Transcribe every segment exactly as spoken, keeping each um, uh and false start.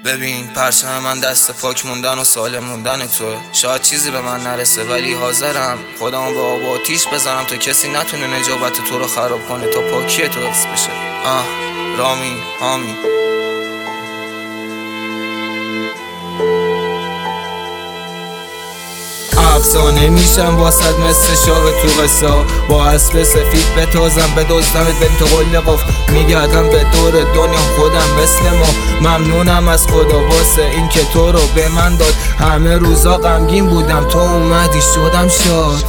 ببین پرچم من دست پاک موندن و سالم موندن توه. شاید چیزی به من نرسه ولی حاضرم خودمو به آب و آتیش بزنم تا کسی نتونه نجابت تو رو خراب کنه تا پاکی تو حفظ بشه. آه رامین هامی افسانه میشم واسد مثل شاه تو قصه، با اسب سفید بتازم بدزدمت بنت قل قف. میگردم به دور دنیا خودم مثل ما، ممنونم از خدا واسه این که تو رو به من داد. همه روزا غمگین بودم تو اومدی شدم شاد.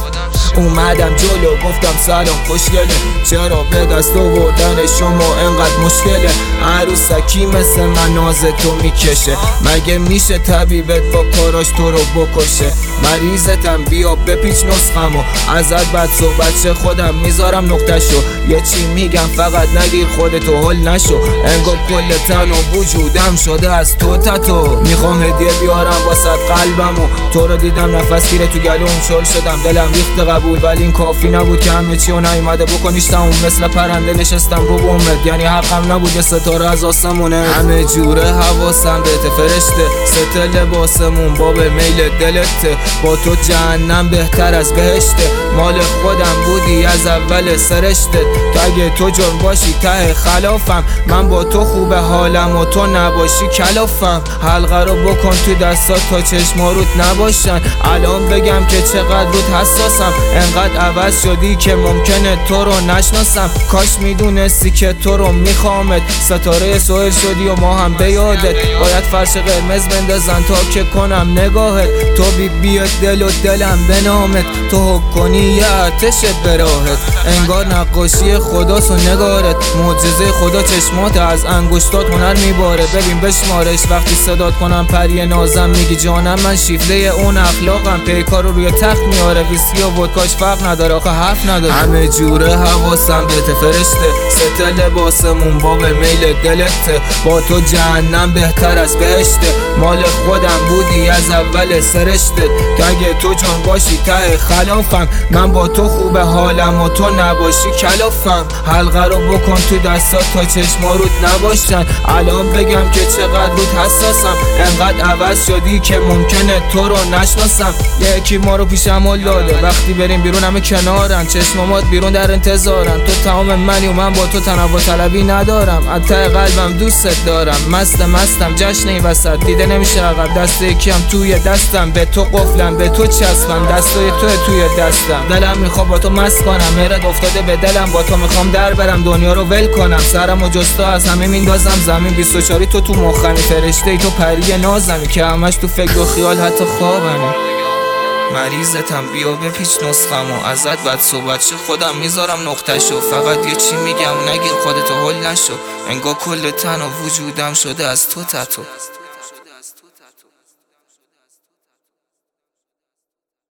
اومدم جلو گفتم سلام خوشگله، چرا به دست آوردن شما انقدر مشکله؟ عروسکی مثل من ناز تو میکشه، مگه میشه طبیبت با کاراش تو رو بکشه؟ مریضتم بیا بپیچ نسخمو، ازت بد صحبت چه خودم میذارم نقطه‌شو. یه چی میگم فقط نگیر خودتو هل نشو، انگار کل تن و وجودم شده از تو تتو. میخوام هدیه بیارم واسه قلبمو، تو رو دیدم نفس گیره تو گلوم شل شدم، دلم ریخت قبول ولی این کافی نبود که همه چی رو نیومده بکنیش تموم. مثل پرنده نشستم رو بومت، یعنی حقم نبود یه ستاره از آسمونه. همه جوره حواسم بهت فرشته، ست لباسمون باب میل دلته. با تو جهنم بهتر از بهشته، مال خودم بودی از اول سرشته. تو اگه تو جرم باشی ته خلافم، من با تو خوبه حالم و تو نباشی کلافم. حلقه رو بکن تو دستات تا چشما روت نباشن، الان بگم که چقدر روت حساسم. انقدر عوض شدی که ممکنه تو رو نشناسم، کاش میدونستی که تو رو میخوامت. ستاره سوهل شدی و ما هم به یادت، باید فرش قرمز بندازن تا که کنم نگاهت. تو بی بیاد دل و دلم به نامت، تو حک کنی یه آتشت به راهت. انگار نقاشی خداست و نگارت، معجزه خدا چشمات از انگشتات هنر میباره. ببین بشمارش وقتی صدات کنم پری نازم، میگی جانم من شیفته اون اخلاقم. پیکارو روی تخت میاره ویسکی و ودکاش فرق نداره آخه حرف نداره. همه جوره حواسم بهت فرشته، ست لباسمون باب میل دلته. با تو جهنم بهتر از بهشته، مال خودم بودی از اول سرشته. تو اگه تو جان باشی ته خلافم، من با تو خوبه حالم و تو نباشی کلافم. حلقه رو بکن تو دستات تا چشما روت نباشن، الان بگم که چقدر روت حساسم. انقدر عوض شدی که ممکنه تو رو نشناسم. یکی ما رو پیشم لاله، وقتی بریم بیرون همه کنارن، چشمامات بیرون در انتظارن. تو تمام منی و من با تو تنوع طلبی ندارم، از ته قلبم دوست دارم. مست مستم جشن این وسط، دیده نمیشه عقب. دست یکیم توی دستم، به تو قفلم به تو چسبم، دستای تو توی دستم. دلم میخواد با تو مست کنم، مهرت افتاده به دلم، با تو میخوام در برم دنیا رو ول کنم. سرم و جستا از همه میندازم زمین، بیست و چهاری تو تو مخمی، فرشته ای تو پری نازمی که همش تو فکر و خیال حتی خوابمی. مریضتم بیا بپیچ نسخمو، ازت بد صحبت چه خودم میذارم نقطه‌شو. فقط یه چی میگم نگیر خودتو هل نشو، انگار کل تن و وجودم شده از تو تتو.